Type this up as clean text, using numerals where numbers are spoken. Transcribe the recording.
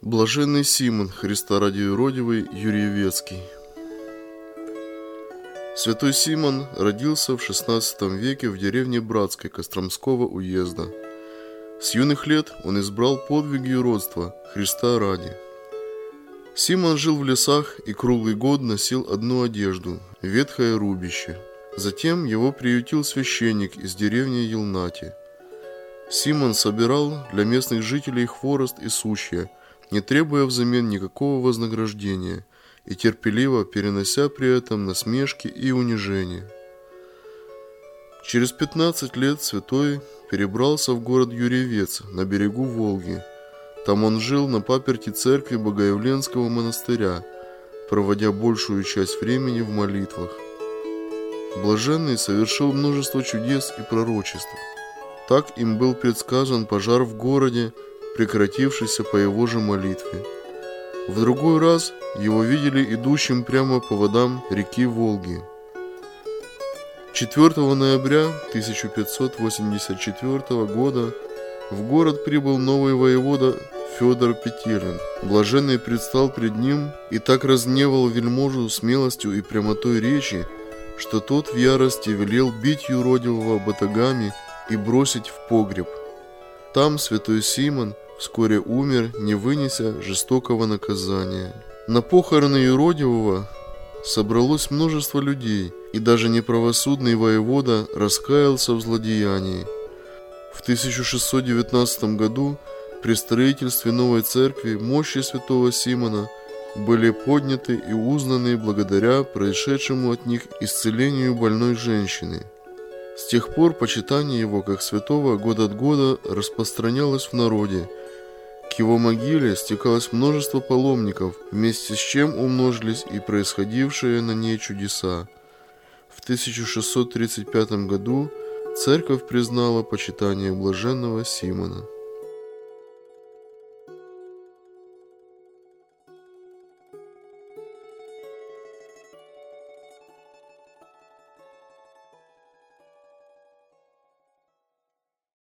Блаженный Симон, Христа ради юродивый, Юрьевецкий. Святой Симон родился в XVI веке в деревне Братской Костромского уезда. С юных лет он избрал подвиг юродства Христа ради. Симон жил в лесах и круглый год носил одну одежду – ветхое рубище. Затем его приютил священник из деревни Елнати. Симон собирал для местных жителей хворост и сучья, не требуя взамен никакого вознаграждения и терпеливо перенося при этом насмешки и унижения. Через 15 лет святой перебрался в город Юрьевец на берегу Волги. Там он жил на паперти церкви Богоявленского монастыря, проводя большую часть времени в молитвах. Блаженный совершил множество чудес и пророчеств. Так им был предсказан пожар в городе, прекратившийся по его же молитве. В другой раз его видели идущим прямо по водам реки Волги. 4 ноября 1584 года в город прибыл новый воевода Федор Петелин. Блаженный предстал пред ним и так разгневал вельможу смелостью и прямотой речи, что тот в ярости велел бить юродивого батагами и бросить в погреб. Там святой Симон вскоре умер, не вынеся жестокого наказания. На похороны юродивого собралось множество людей, и даже неправосудный воевода раскаялся в злодеянии. В 1619 году при строительстве новой церкви мощи святого Симона были подняты и узнаны благодаря происшедшему от них исцелению больной женщины. С тех пор почитание его как святого год от года распространялось в народе. К его могиле стекалось множество паломников, вместе с чем умножились и происходившие на ней чудеса. В 1635 году церковь признала почитание блаженного Симона.